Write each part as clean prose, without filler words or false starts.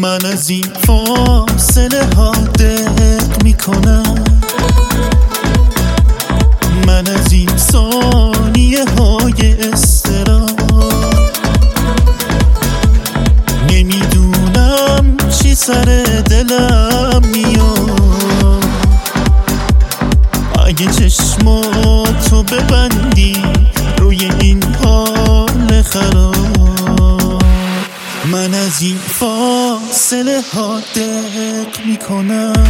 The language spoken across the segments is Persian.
من از این فاصله ها دق میکنم، من از این ثانیه های اضطراب نمیدونم چی سر دلم میاد. اگه چشماتو ببندی روی این حال خراب، من از این فاصله ها دق میکنم،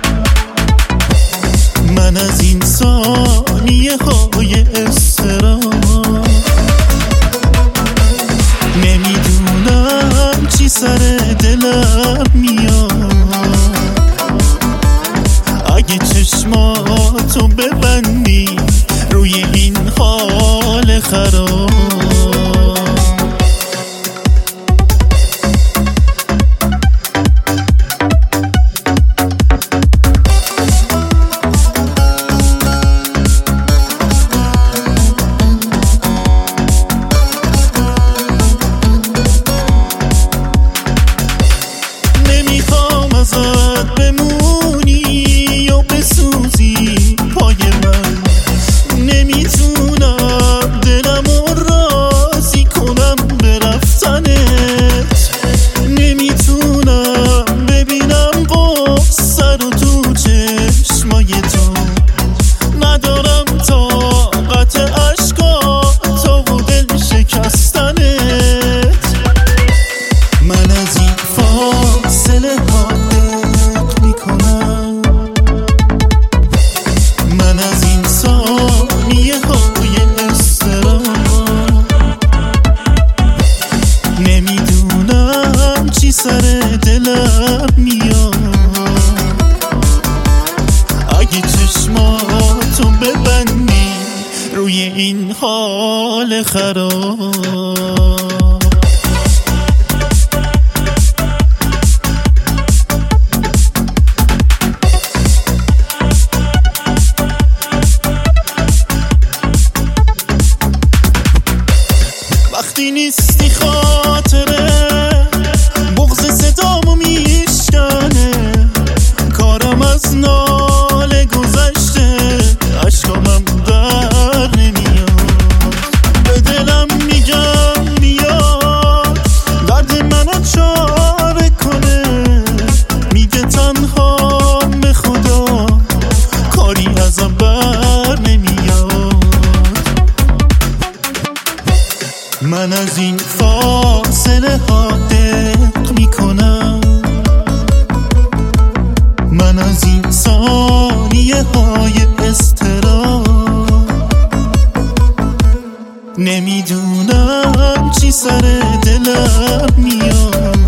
من از این ثانیه های اضطراب نمیدونم چی سر دلم میاد. اگه چشماتو ببندی روی این حال خراب، ازت بمونی یا بسوزی پای من، نمیتونم دلمو راضی کنم به رفتنت، نمیتونم ببینم قصه رو تو چشمای تو، ندارم طاقت عشقاتو و دل شکستنت. من از این فاصله ها من از این ثانیه های اضطراب نمیدونم چی سر دلم میاد. اگه چشماتو ببندی روی این حال خراب، وقتی نیستی خاطره بغض صدامو میشکنه، کارم از ناله گذشته اشکامم در نمیاد. به دلم میگم بیاد درد منو چاره کنه، میگه تنها به خدا کاری ازم بر نمیاد. من از این فاصله ها دق میکنم، من از این ثانیه های اضطراب نمیدونم چی سر دلم میاد.